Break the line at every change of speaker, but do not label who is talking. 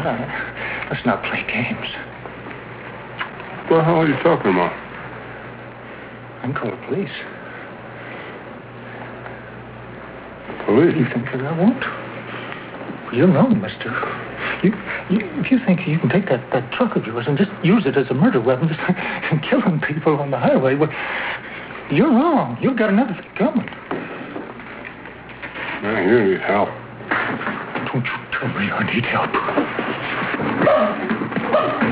Let's not play games.
What the hell are you talking about?
I can call the police.
Police?
You think that I won't? You're wrong, mister. If you think you can take that truck of yours and just use it as a murder weapon, just killing people on the highway, well, you're wrong. You've got another thing coming.
Man, you need help.
Don't you tell me I need help.